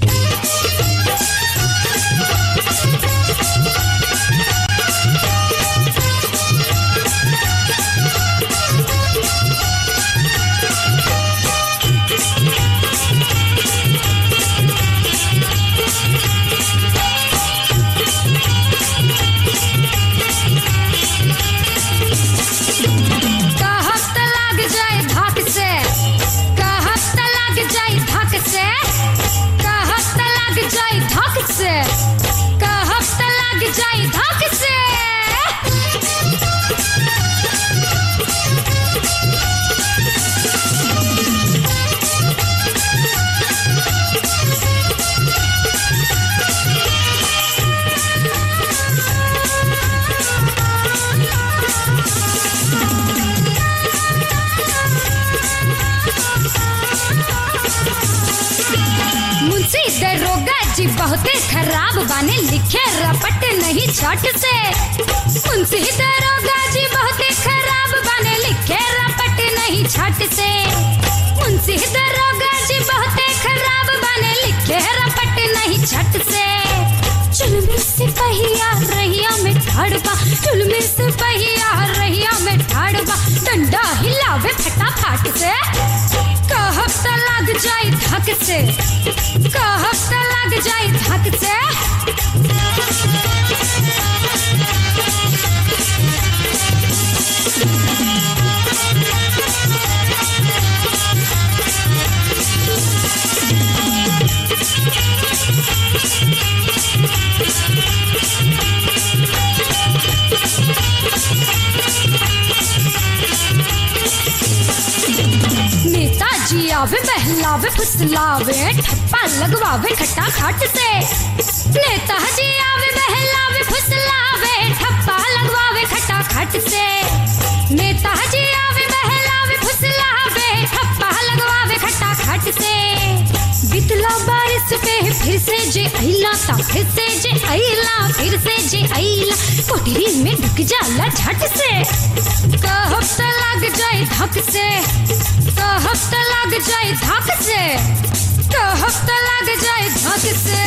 बहुते खराब बाने लिखे रपट नहीं छट से। मुंशी दरोगा जी बहुते खराब बाने लिखे रपट नहीं छट से। मुंशी दरोगा जी बहुते खराब बाने लिखे रपट नहीं छट से। चुलमी सिपहिया रहिया में ठाड़बा, चुलमी सिपहिया रहिया में ठाड़बा, डंडा हिलावे फटाफट से। कहब त लग जाई धक से, कहब त लग जाई धक से। नेताजी आवे बहलावे फुसलावे, ठप्पा लगवावे खट्टा खाट से। नेताजी आवे बहलावे फुसलावे, ठप्पा लगवावे खट्टा खाट से। नेताजी आवे बहलावे फुसलावे, ठप्पा लगवावे खट्टा खाट से। बितला बारिश पे फिर से जे अइला ता फिर से जे अइला, फिर से जे अइला, कोठरी में ढुक जाला झट से। कहब त लग जाए धक से, कहब त लग जाए धक से, कहब त लग जाए धक से।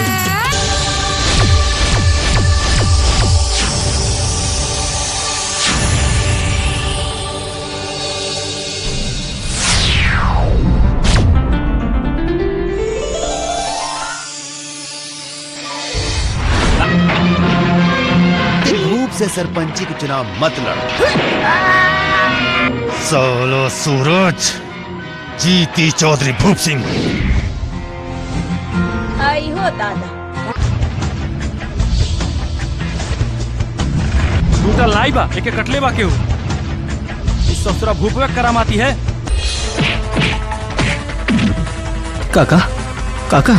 से सरपंची के चुनाव मत लड़। सोलो सूरज, जीती चौधरी भूप सिंह। आई हो दादा। दूटा लाई बा, एके कटले बा केहू। इस ससुरा भूपवे करामाती है। काका, काका।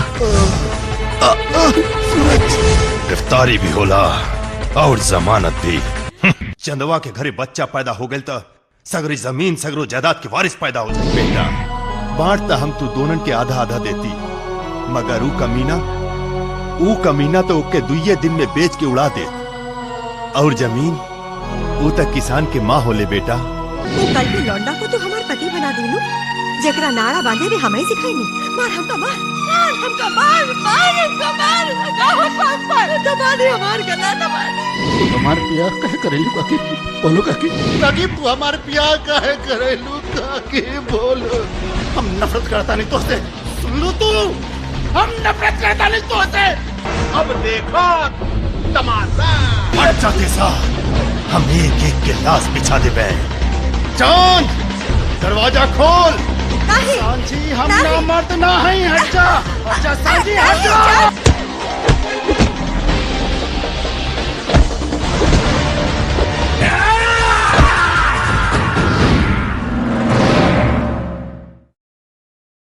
गिरफ्तारी भी होला और जमानत भी। चंदवा के घरे बच्चा पैदा हो गए तो सगरी जमीन सगरो जायदाद के वारिस पैदा हो जाए। बेटा बांटता हम तू दोनों के आधा आधा देती, मगर ऊ कमीना तो ओके दुइये दिन में बेच के उड़ा दे। और जमीन वो तक किसान के माँ होले। बेटा वो कल के लौंडा को तो हमार पति बना देलू, जेकरा नारा बांधे भी हमें सिखाईनी। मार हमका मार, मार हमका मार, मार हमका मार, मार दबा दे हमार गला, दबा दे। तू हमार प्यार कहे करेलू काकी, बोलो काकी। काकी तू हमार प्यार कहे करेलू काकी, बोलो। हम नफरत करता नहीं तो से, सुन लो तू, हम नफरत करता नहीं तो से। अब देखो तमाशा। हट जाते साथ हम एक एक के लाश बिछा दे बे। चांद दरवाजा खोल। नहीं सांची हम ना मर्द ना है। हट जा, सांची हट जा।